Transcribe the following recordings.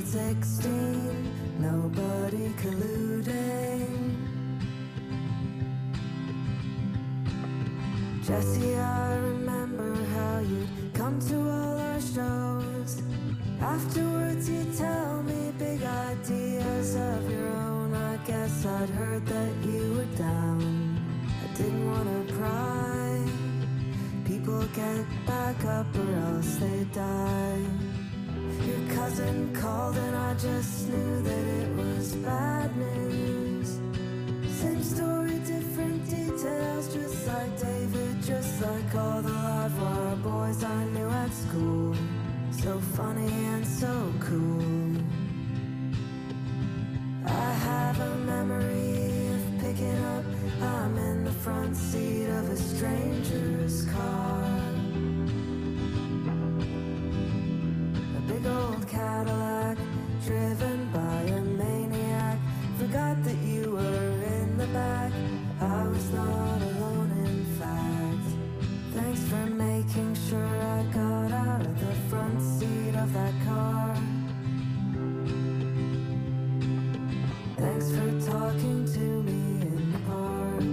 at 16, nobody colluding. Jesse, I remember how you'd come to all our shows. Afterwards you'd tell me big ideas of your own. I guess I'd heard that you were down. I didn't want to pry. People get back up or else they die. Your cousin called and I just knew that it was bad news. Same story, different details, just like David, just like all the live wire boys I knew at school. So funny and so cool. I have a memory of picking up, I'm in the front seat of a stranger's car. A big old Cadillac, driven by a maniac. Forgot that you were in the back, I was not alone in fact. Thanks for making sure I got out of the front seat of that car. Thanks for talking to me in the park.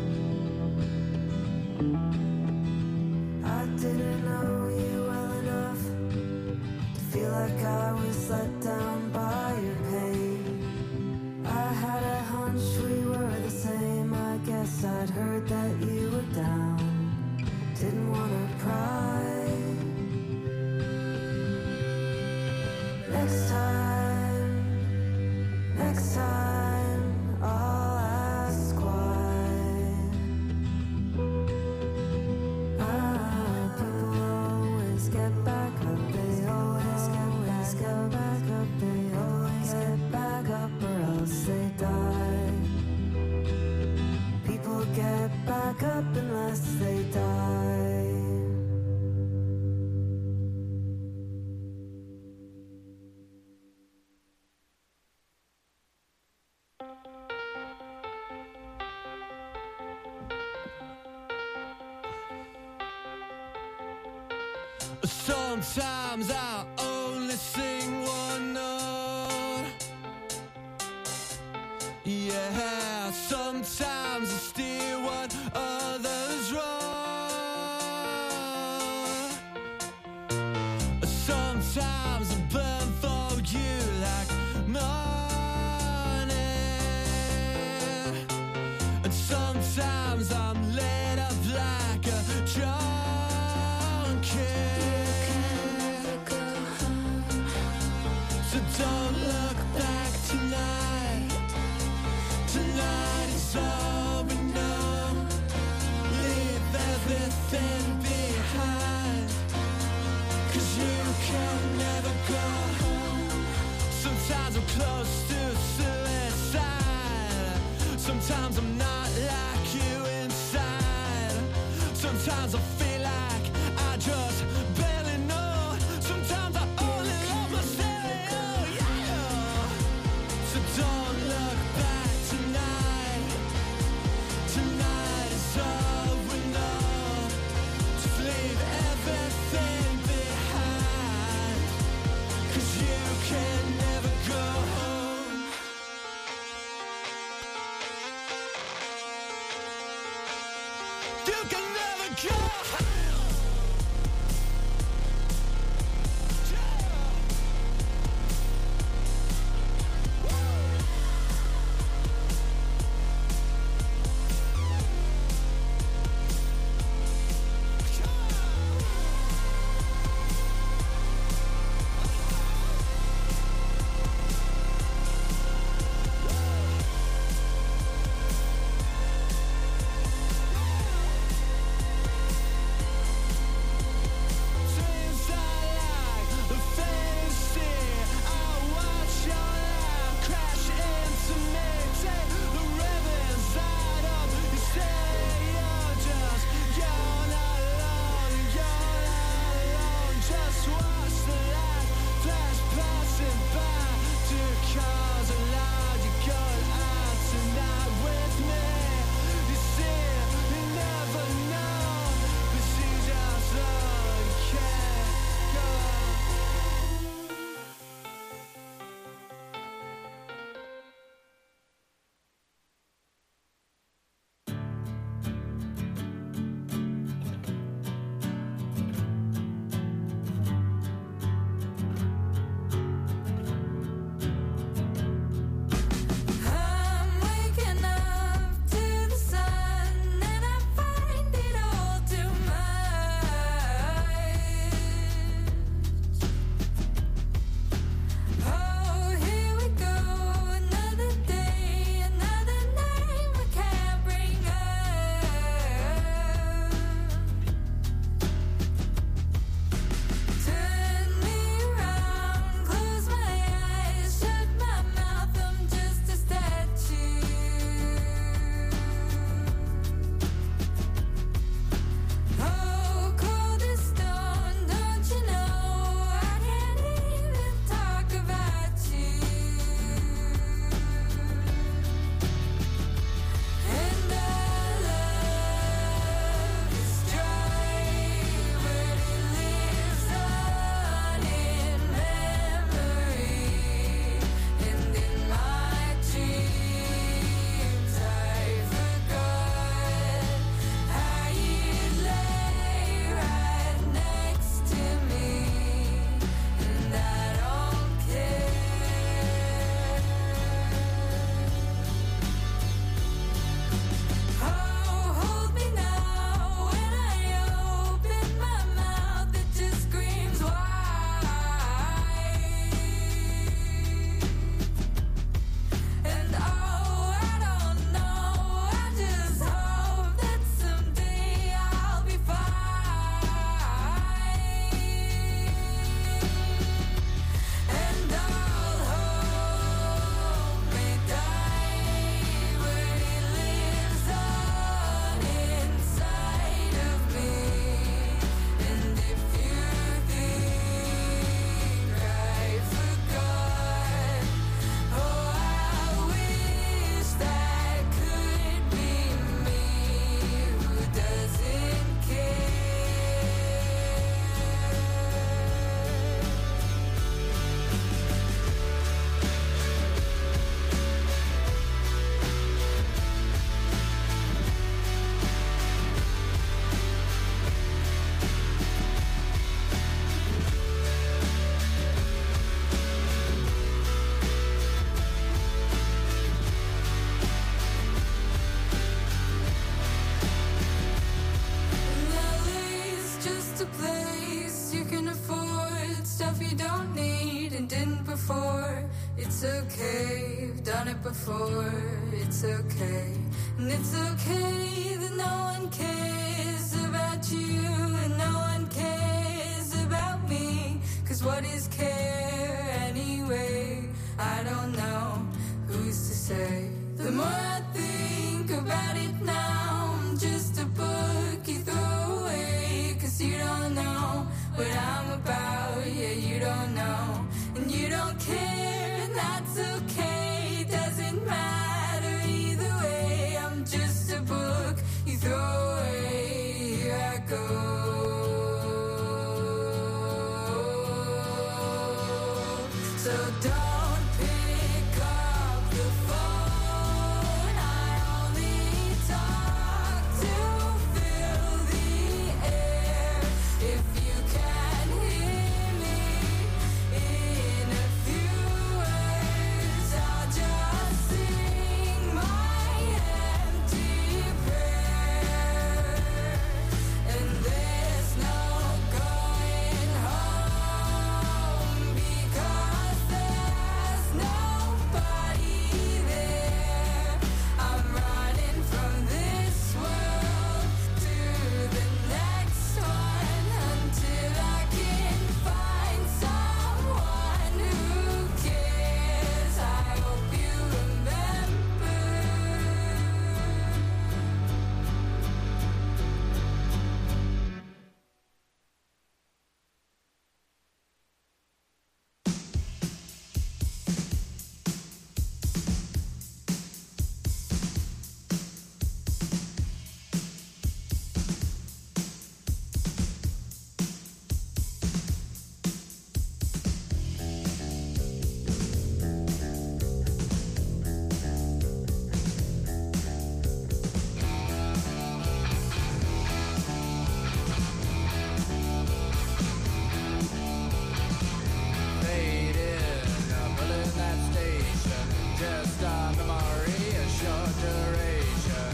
I didn't know you well enough to feel like I was let down by your pain. I had a hunch we were the same. I guess I'd heard that you were down. Didn't wanna pry. Next time, I'll ask why. People always get back up. They always get back up. They always get back up or else they die. People get back up unless they die. Sometimes I only sing one note. Yeah, sometimes I steer what others run. Sometimes I burn for you like money. And sometimes I'm laid up like a junkie. So don't look back tonight. Tonight is all we know. Leave everything behind, 'cause you can never go home. Sometimes I'm close to suicide. Sometimes I'm not like you inside. Sometimes I feel like I just barely know. Sometimes I only love myself, yeah. So don't look back tonight. Tonight is all we know. Just leave everything behind, 'cause you can never go home. You can never go home. just a place you can afford stuff you don't need and didn't before. It's okay, I've done it before. It's okay, and it's okay that no one cares about you and no one cares about me. 'Cause what is care anyway? I don't know, who's to say? The more I think about it now, I'm just a book you throw away. 'Cause you don't know what I'm about, yeah, you don't know. And you don't care, and that's okay, doesn't matter either way. I'm just a book you throw away, here I go. So don't pick up the phone, I only talk to fill the air. If you can hear me in a few words, I'll just sing my empty prayer. And there's no going home because there's nobody there. I'm running from this world to the next one until I can find someone who cares. I hope you remember. Fading, but in that station, just a memory, a short duration.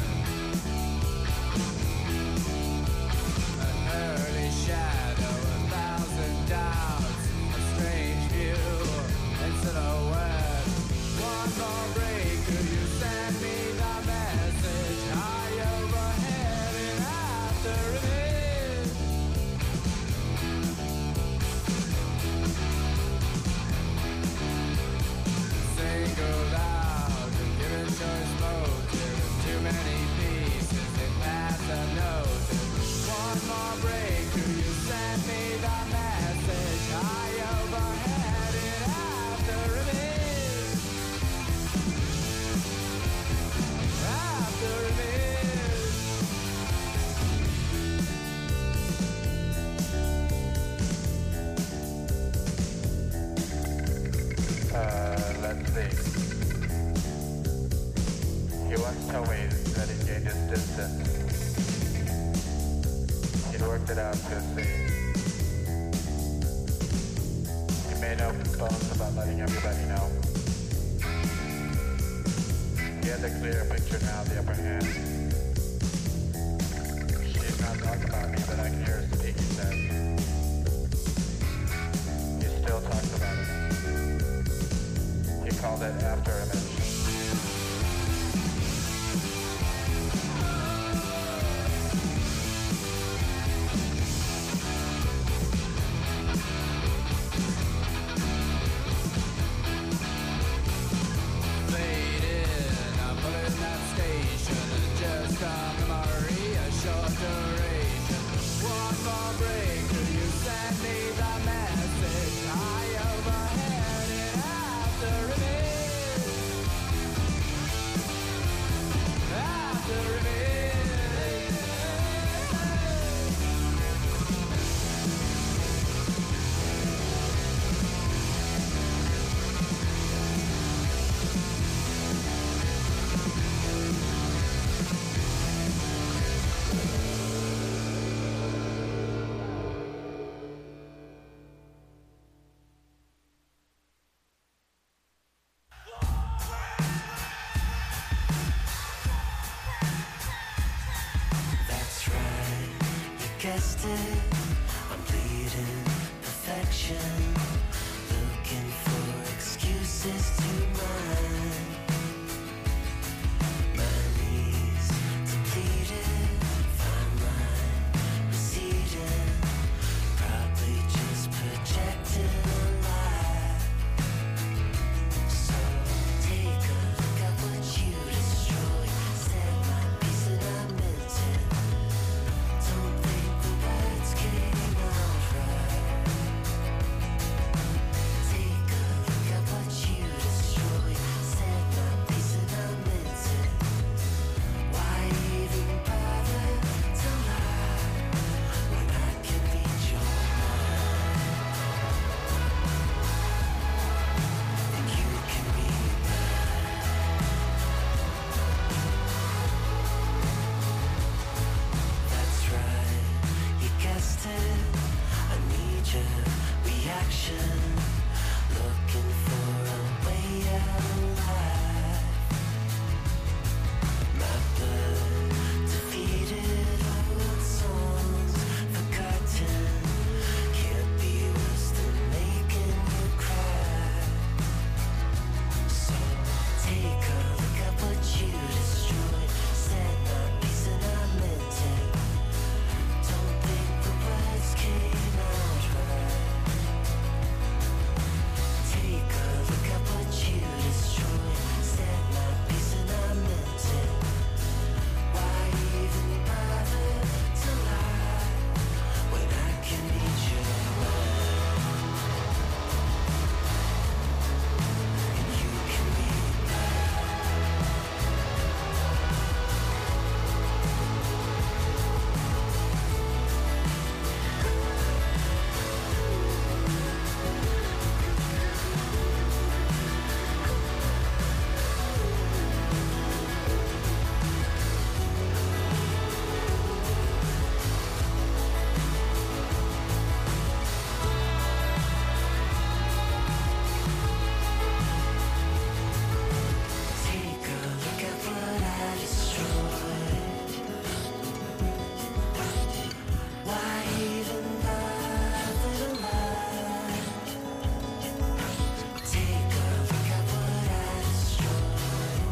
An early shadow, 1,000 doubts, a strange view in silhouette. One more break, could you send me the message? High overhead and after it. Singled out, given choice motive, too many pieces in path unnoticed. One more break, could you send me the message? High overhead and after it. After it. Let's see. He once told me that he gained his distance. He'd worked it out to see. He made no bones about letting everybody know. He had the clear picture now, the upper hand. She's not talking about me, but I can hear her speak, he says. He still talks about it. He called it after image. Fading, but in that station, just a memory, a short duration. One more break, could you send me the message? High overhead and after it. After it. That's right, you guessed it. bleeding perfection, looking for excuses to mine. My knees depleted, fine line receding, probably just projecting a lie. So take a look at what you destroyed, said my piece and I meant it. Don't think the words came out right. Take a look at what you destroyed, said my piece and I meant it. Why even bother to lie when I can read your mind? And you can read mine. That's right, you guessed it. I need your reaction, looking for a way out alive. My blood defeated, old songs forgotten, can't be worse than making you cry. So take a look at what you destroyed, said my piece and I meant it. Don't think the words came out right. Take a look at what you destroyed, said my piece and I meant it. Why even bother to lie when I can read your mind? And you can read mine. Take a look at what I destroyed. Why even bother to lie? Take a look at what I destroyed.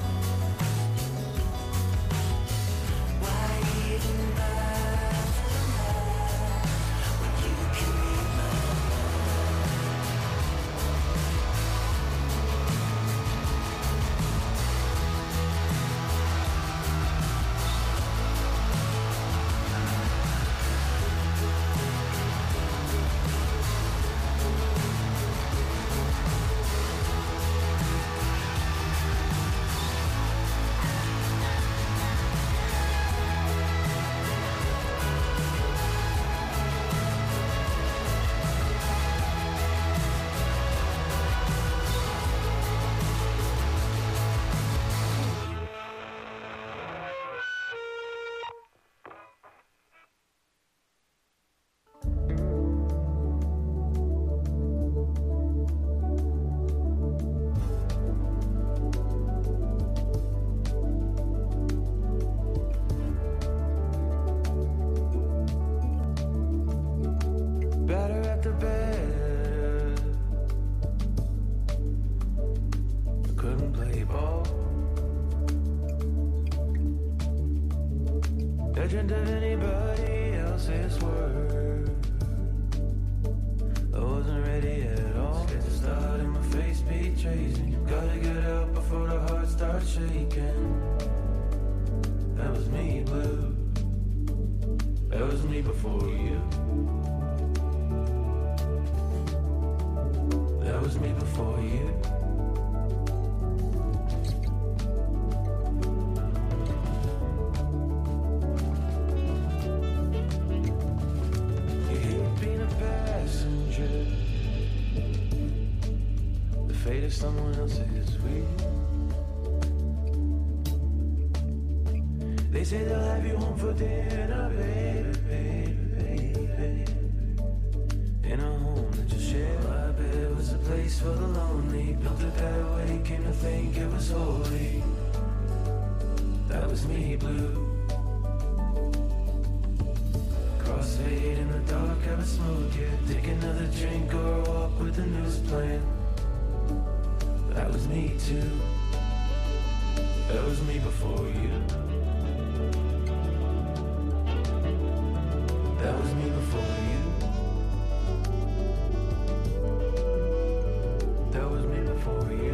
Why even bother to lie when you can read my Better after better. I couldn't play ball. Judging of anybody else's word. I wasn't ready at all. Scared to start and my face betrays me. Gotta get out before the heart starts shaking. That was me, Blue. That was me before you. That was me before you. You hate being a passenger. The fate of someone else is weird. They say they'll have you home for dinner, baby, baby, baby. In a home that you share. I bet it was a place for the lonely. Built it that way, came to think it was holy. That was me, Blue. Crossfade in the dark, haven't smoked yet. Take another drink or walk with the news playing. That was me too. That was me before you. That was me before you. That was me before you.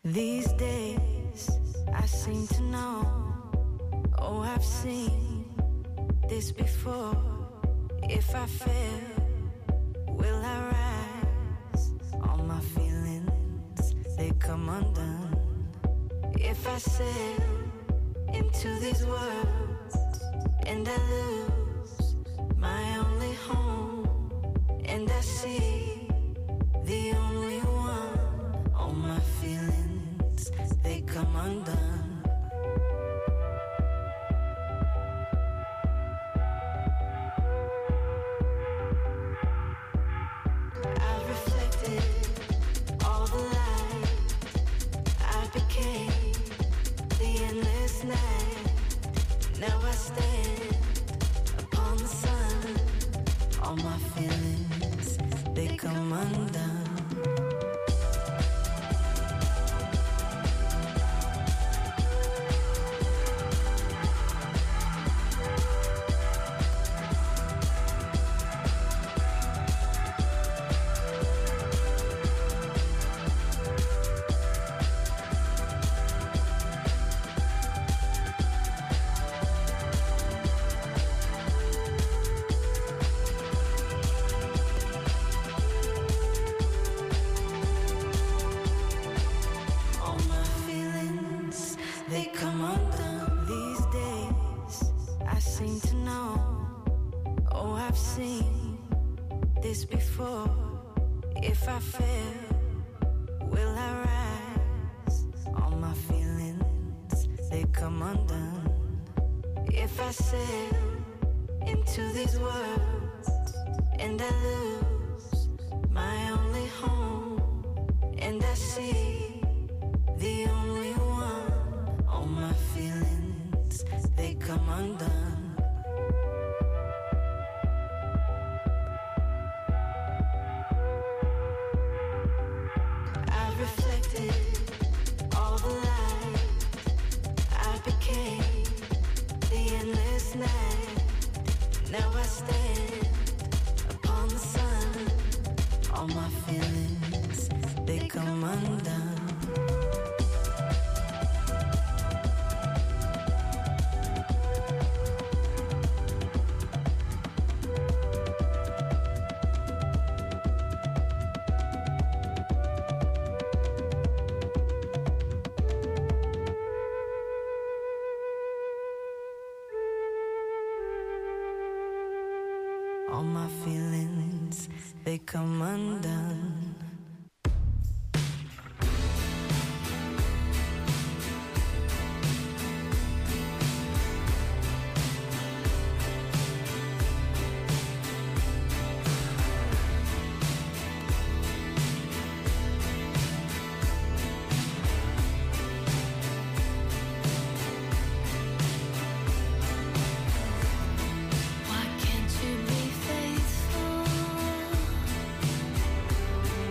These days I seem to know, oh, I've seen this before. If I fail, will I rise? All my feelings, they come undone. If I sail into these worlds and I lose my only home, and I see the only one, all my feelings, they come undone. I've reflected all the light, I became the endless night. Now I stand upon the sun, all my feelings, they come undone. All my feelings, they come undone. These days I seem to know, oh, I've seen this before. If I fail, will I rise? All my feelings, they come undone. If I sail into these worlds and I lose my only home, and I see the only one, all my feelings, they come undone. I've reflected all the light, I became the endless night. Now I stand upon the sun, all my feelings, they come undone. All my feelings, they come undone. Why can't you be faithful?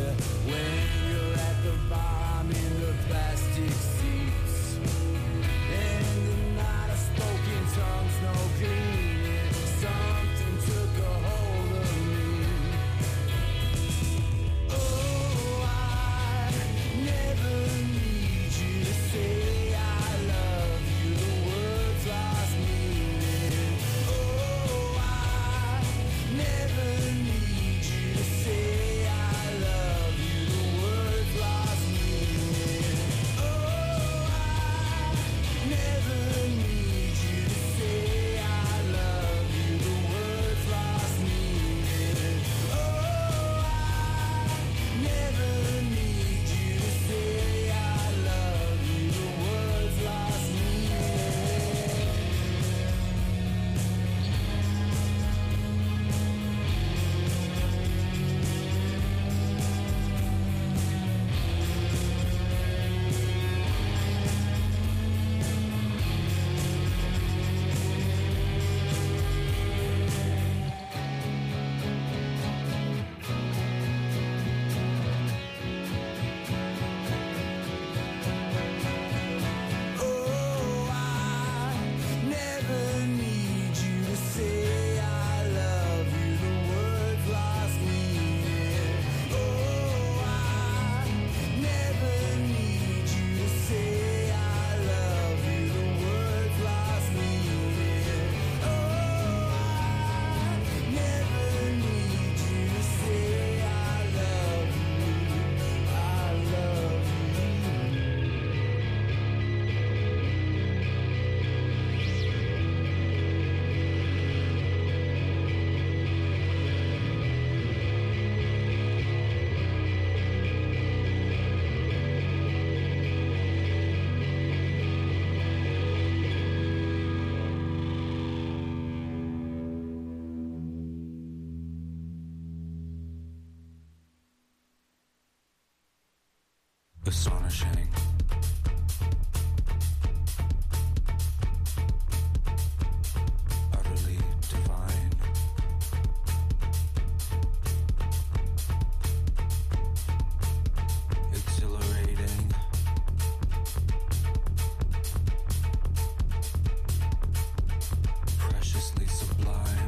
Astonishing. Utterly divine. Exhilarating. Preciously sublime.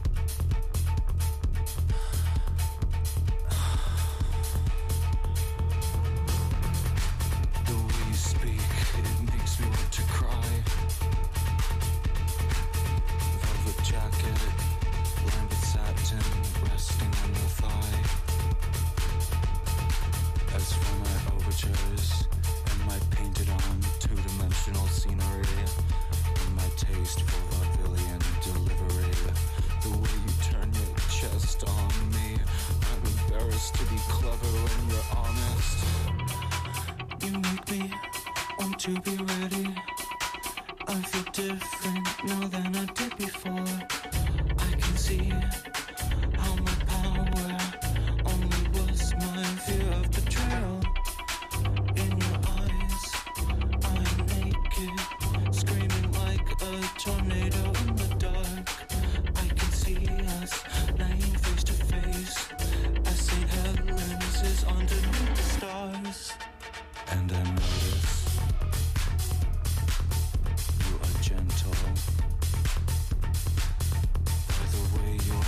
The way you speak, it makes me want to cry. Velvet jacket, lined with satin, resting on the thigh. As for my overtures and my painted-on two-dimensional scenery, and my taste for vaudevillian delivery, the way you turn your chest on me, I'm embarrassed to be clever when you're honest. You make me want to be ready. I feel different now than I did before. I can see how my power only was my fear of betrayal. In your eyes, I'm naked, screaming like a tornado in the dark. I can see us laying face to face as St. Helens is underneath the stars. And I notice you are gentle by the way your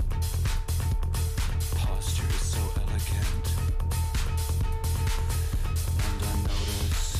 posture is so elegant. And I notice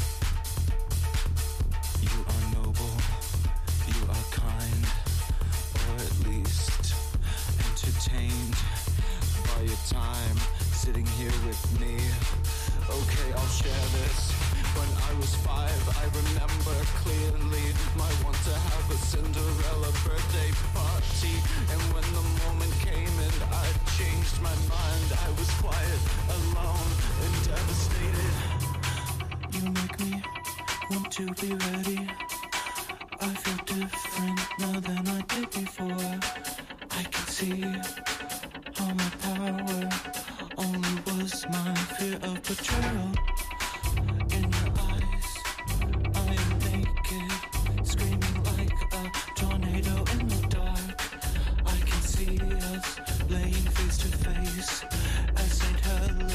you are noble, you are kind, or at least entertained by your time sitting here with me. Okay, I'll share this. When I was 5, I remember clearly my want to have a Cinderella birthday party. And when the moment came and I changed my mind, I was quiet, alone, and devastated. You make me want to be ready. I feel different now than I did before. I can see how my power only was my fear of betrayal. In your eyes, I am naked, screaming like a tornado in the dark. I can see us laying face to face as St. Helens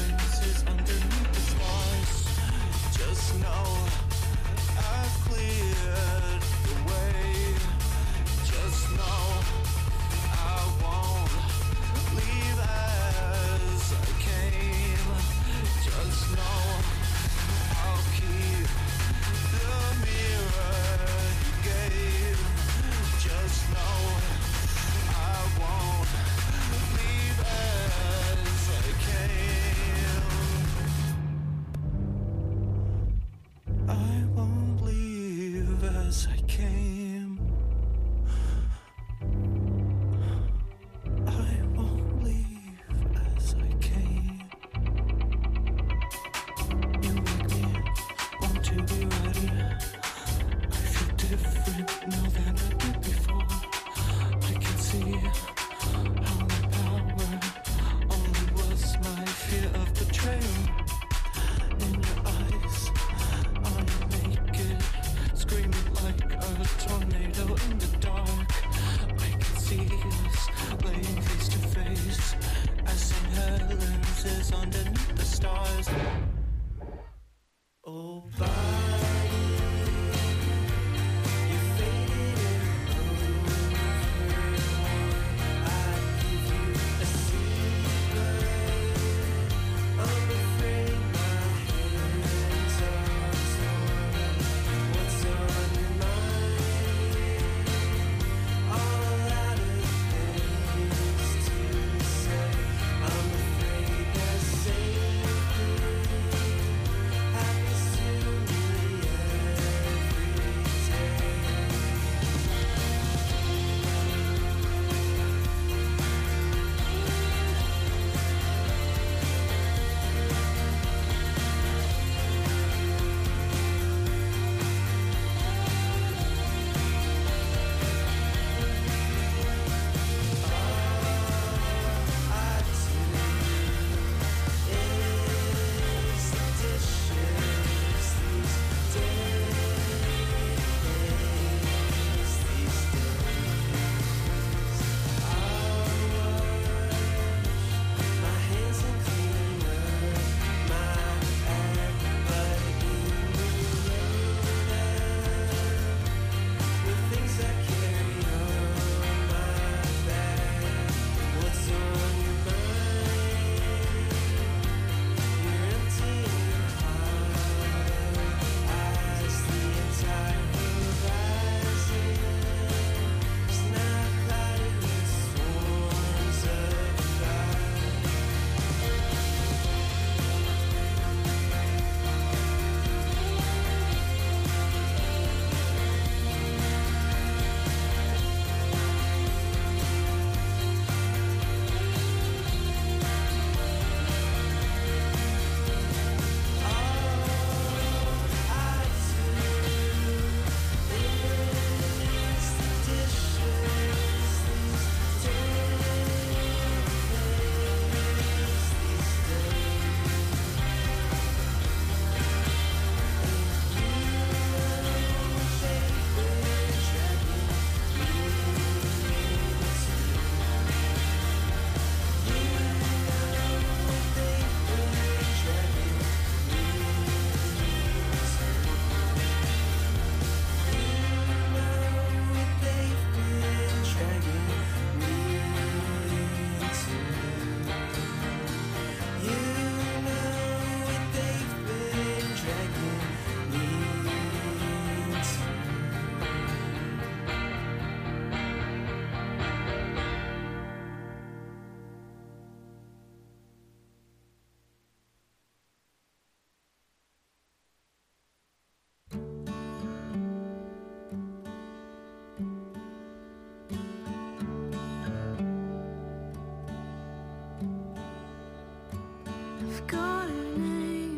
I've got a name,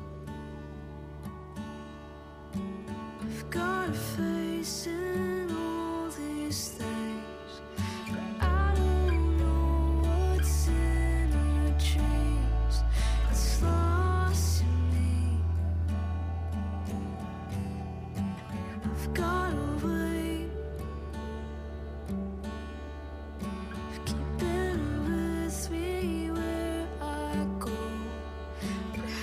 I've got a face in all these things, but I don't know what's in our dreams. It's lost in me. I've got a way of keeping with me where I go, but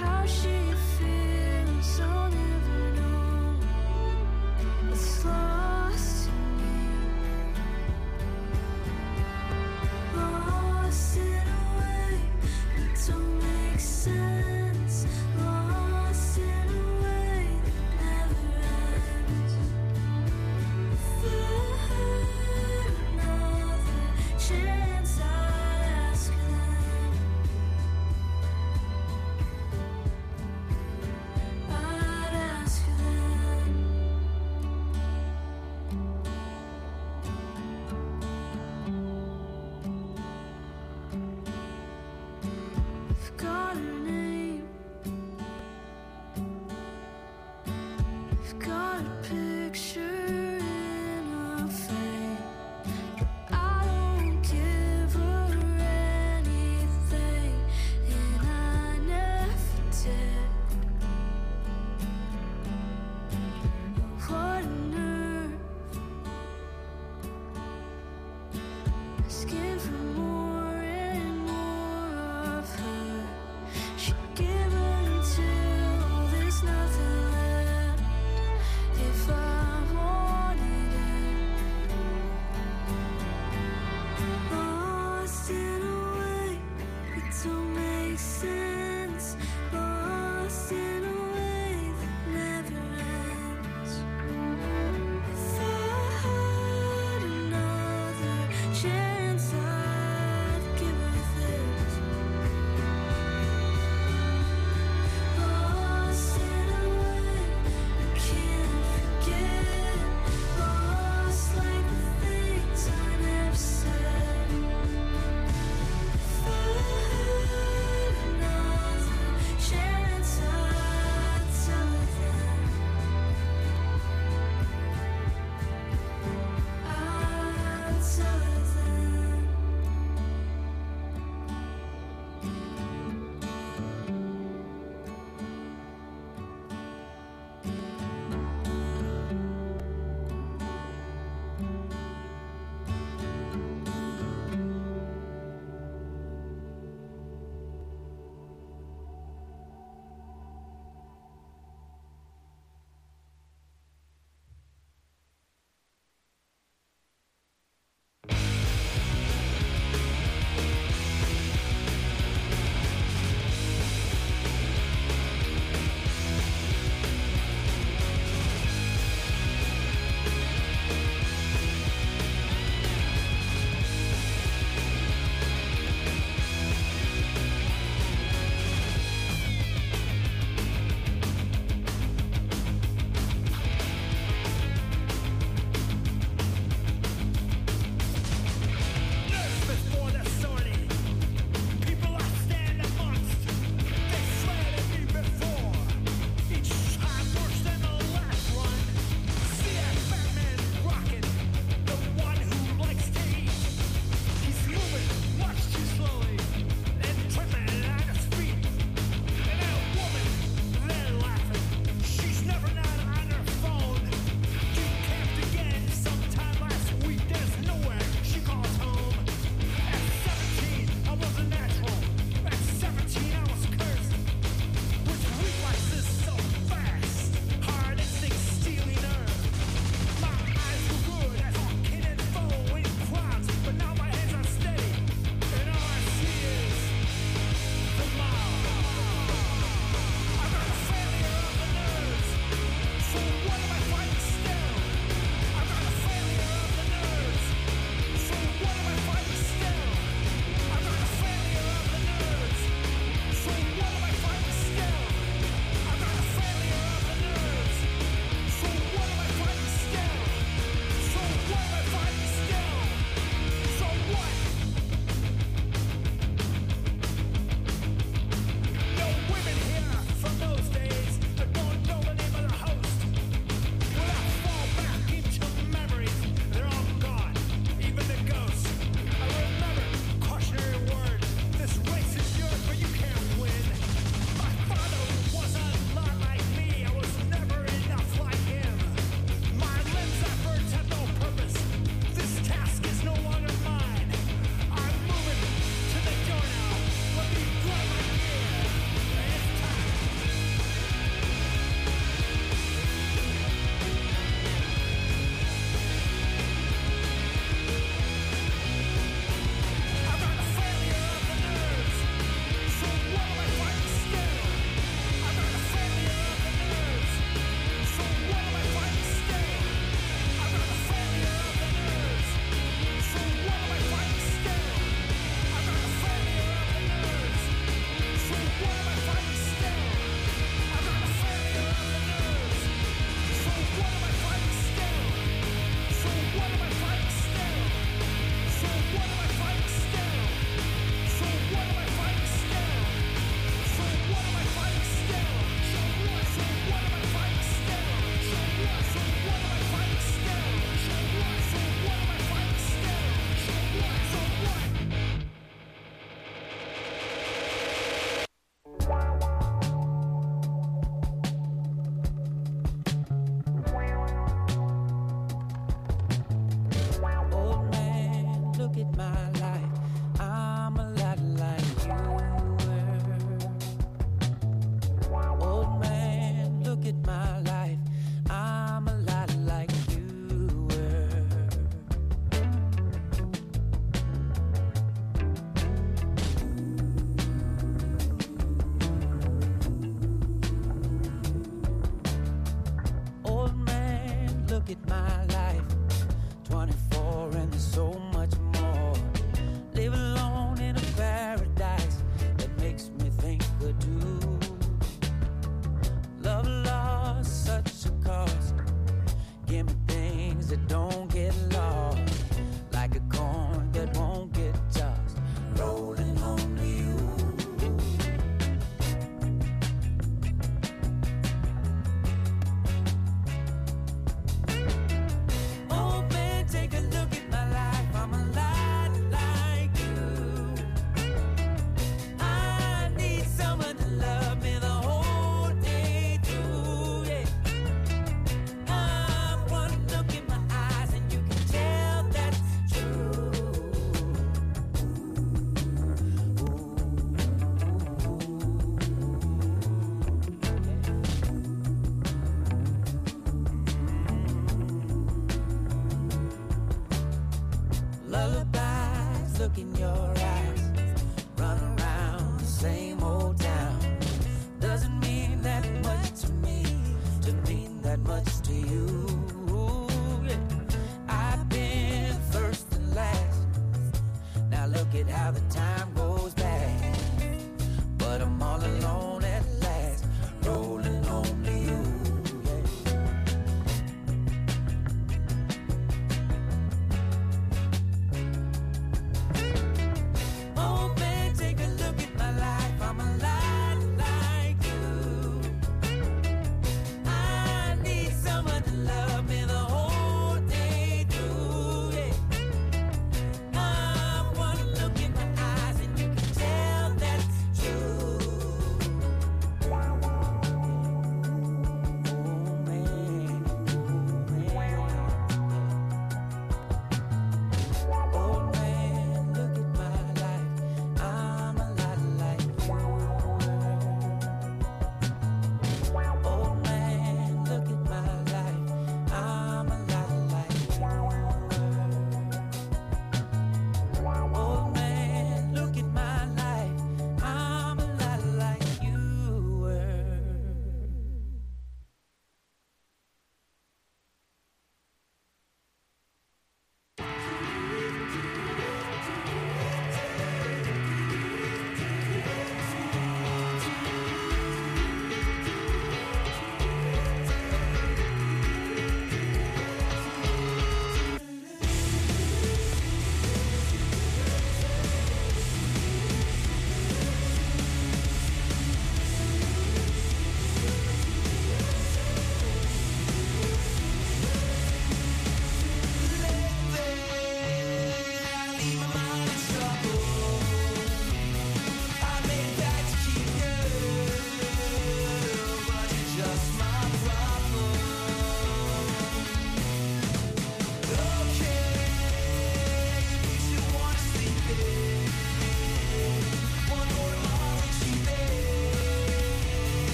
look in your eyes. Run around the same old town. Doesn't mean that much to me, to mean that much to you. Yeah. I've been first and last. Now look at how the time goes.